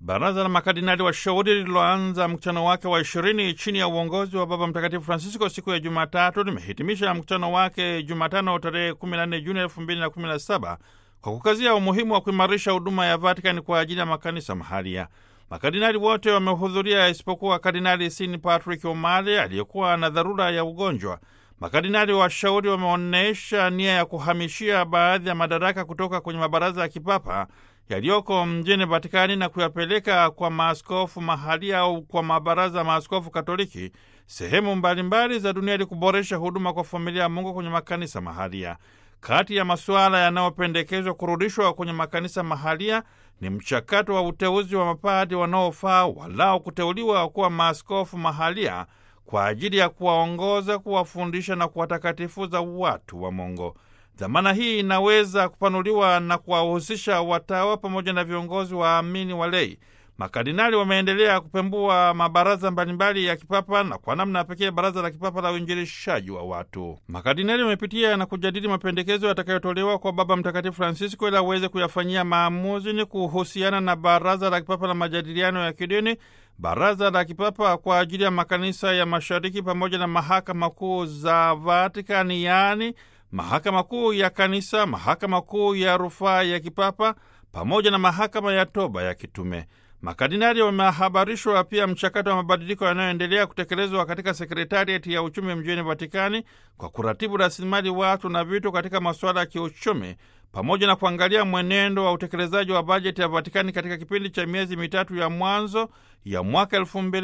Baraza la makardinali washauri lililoanza mkutano wake wa 20 chini ya uongozi wa Baba Mtakatifu Francisco siku ya Jumatatu limehitimisha mkutano wake Jumatano tarehe 14 Juni 2017 kwa kukazia umuhimu wa kuimarisha huduma ya Vatican kwa ajili ya makanisa mahalia. Makardinali wote wamehudhuria isipokuwa Kardinali Sin Patrick O'Malley aliyekuwa na dharura ya ugonjwa. Makardinali washauri wameonyesha nia ya kuhamishia baadhi ya madaraka kutoka kwenye mabaraza ya kipapa yaliyoko mjini Vatikani na kuyapeleka kwa maaskofu mahalia au kwa mabaraza ya maaskofu Katoliki sehemu mbalimbali za dunia ili kuboresha huduma kwa familia ya Mungu kwenye makanisa mahalia. Kati ya masuala yanayopendekezwa kurudishwa kwenye makanisa mahalia ni mchakato wa uteuzi wa mapadi wanaofaa walao kuteuliwa kuwa maaskofu mahalia kwa ajili ya kuwaongoza, kuwafundisha na kuwatakatifuza watu wa Mungu. Dhamana hii inaweza kupanuliwa na kuwahusisha watawa pamoja na viongozi waamini walei. Makardinali wameendelea kupembua mabaraza mbalimbali ya kipapa na kwa namna pekee baraza la kipapa la uinjilishaji wa watu. Makardinali wamepitia na kujadili mapendekezo yatakayotolewa kwa Baba Mtakatifu Francisco ili aweze kuyafanyia maamuzi ni kuhusiana na baraza la kipapa la majadiliano ya kidini, baraza la kipapa kwa ajili ya makanisa ya mashariki pamoja na mahakama kuu za Vatikani, yaani mahakama kuu ya kanisa, mahakama kuu ya rufaa ya kipapa pamoja na mahakama ya toba ya kitume. Makardinali wamehabarishwa pia mchakato wa mabadiliko yanayoendelea kutekelezwa katika sekretarieti ya uchumi mjini Vatikani kwa kuratibu rasilimali watu na vitu katika masuala ya kiuchumi pamoja na kuangalia mwenendo wa utekelezaji wa bajeti ya Vatikani katika kipindi cha miezi mitatu ya mwanzo ya mwaka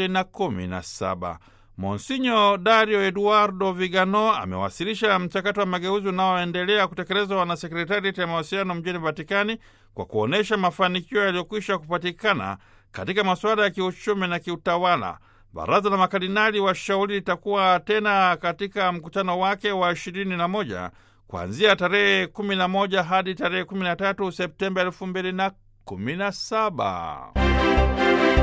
2017. Monsinyo Dario Eduardo Vigano amewasilisha mchakato wa mageuzi unaoendelea kutekelezwa na sekretarieti ya mawasiliano mjini Vatikani kwa kuonyesha mafanikio yaliyokwisha kupatikana katika masuala ya kiuchumi na kiutawala. Baraza la makardinali washauri litakuwa tena katika mkutano wake wa 21 kuanzia tarehe 11 hadi tarehe 13 Septemba 2017.